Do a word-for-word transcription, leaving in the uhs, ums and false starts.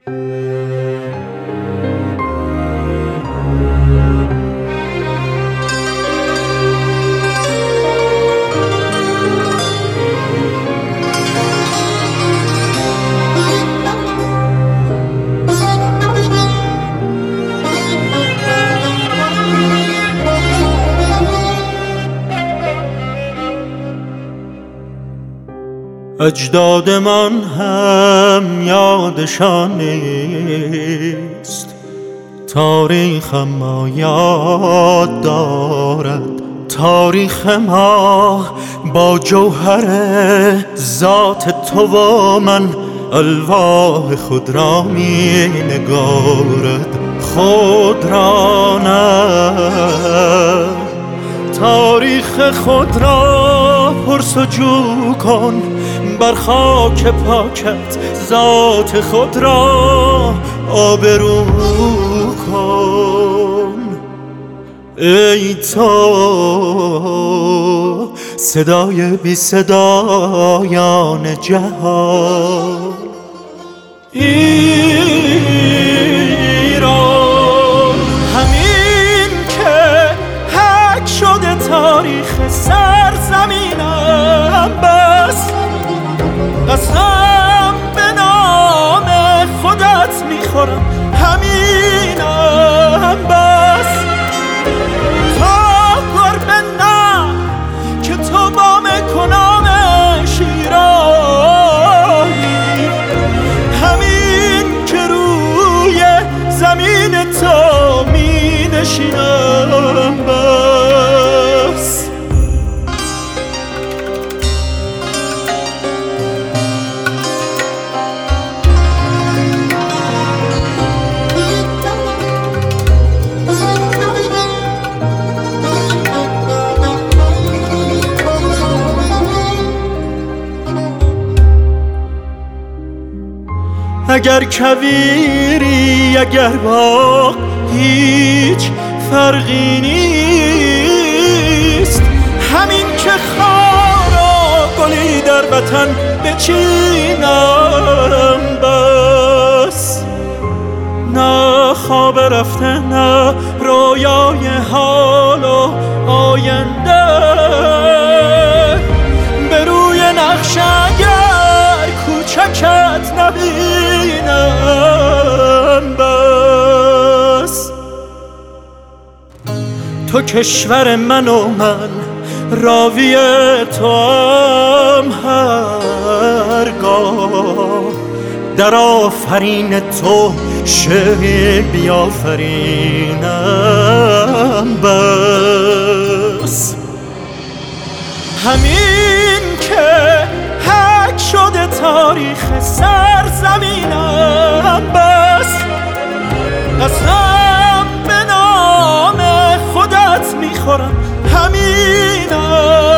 اجداد من هم یادشان نیست، تاریخ ما یاد دارد. تاریخ ما با جوهر ذات تو و من الواح خود را می نگارد. خود را نه، تاریخ خود را پرسجو کن، بر خاک پاکت ذات خود را آبرو کن. ای تو صدای بی صدایان جهان، ایران همین که حک شده تاریخ سرزمینم، بس قسم به نام خودت میخورم همینم، بس تا گربه نه که تو بام کنام شیرایی، همین که روی زمین تو می نشینم، بس اگر کویری اگر باغ هیچ فرقی نیست، همین که خار و گلی در وطن بچینم، بس نه خواب رفته نه رویای حال و آینده، به روی نقش اگر کوچکت نبینم، بس تو کشور من و من راوی تو هم هرگاه در آفرین تو شعر بیافرینم، بس همین که حک شده تاریخ سرزمینم، بس قسم به نام خودت میخورم همینم.